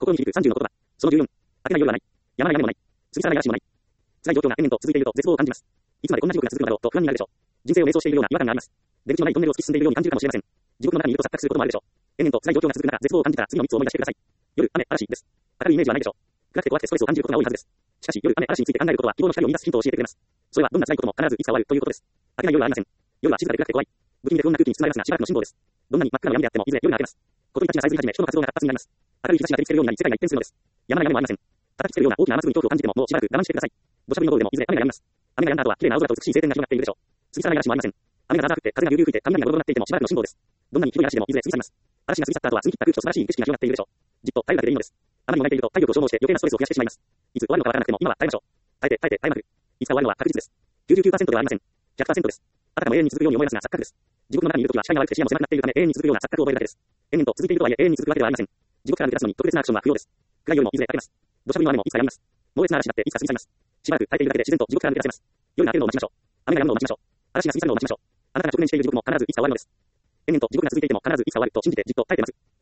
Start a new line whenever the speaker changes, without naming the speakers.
心に響く30の言葉。その14。明けない夜はない。やまない雨もない。過ぎ去らない嵐もない。辛い状況が延々と続いていると絶望を感じます。いつまでこんな地獄が続くのだろうと不安になるでしょう。人生を迷走しているような違和感があります。出口のないトンネルを突き進んでいるように感じるかもしれません。地獄の中にいると錯覚することもあるでしょう。延々と辛い状況が続く中、絶望を感じたら次の3つを思い出してください。夜、雨、嵐です。明るいイメージはないでしょう。暗くて怖くてストレスを感じることが多いはずです。しかし、夜、雨、嵐について考えることは希望の光を見出すヒントを教えてくれます。それはどんな辛いことも必ずいつか終わるということです。明けない夜はありません。夜は静かで暗くて怖い。不気味で不穏な空気に包まれますが、しばらくの辛抱です。どんなに真っ赤な闇であっても、いずれ夜が明けます。ことに立ちがさえずり始め、人の活動が活発になります。明るい日差しが照りつけるようになり、世界が一変するのです。やまない雨もありません。叩きつけるような大きな雨粒に恐怖を感じても、もうしばらく我慢してください。土砂降りの豪雨でもいずれ雨が止みます。雨が止んだ後は、綺麗な青空と美しい晴天が広がっているでしょう。過ぎ去らない嵐もありません。雨がザーザー降って風がビュービュー吹いて雷がボロボロになっていてもしばらくの辛抱です。どんなにひどい嵐でもいずれ過ぎ去ります。嵐が過ぎ去った後は澄み切った空気と素晴らしい景色が広がっているでしょう。じっと耐えるだけでいいのです。あまりも泣いていると体力を消耗して余計なストレスを増やしてしまいます。いつ終わるのかわからなくても今は耐えましょう。耐えて耐えて耐えまくる。いつか終わるのは確実です。99% ではありません。100% です。あたかも永遠に続くように思いますが錯覚です。地獄の中にいるときは視界が悪くて視野も狭くなっているため永遠に続くような錯覚を覚えるだけです。延々と続いているとはいえ永遠に続くわけではありません。地獄から抜け出すのに特別なアクションは不要です。暗い夜もいずれ明けます。土砂降りの雨もいつか止みます。猛烈な嵐だっていつか過ぎ去ります。しばらく耐えているだけで自然と地獄から抜け出せます。夜が明けるのを待ちましょう。雨が止むのを待ちましょう。嵐が過ぎ去るのを待ちましょう。あなたが直面している地獄も必ずいつか終わるのです。延々と地獄が続いていても必ずいつか終わると信じてじっと耐えています。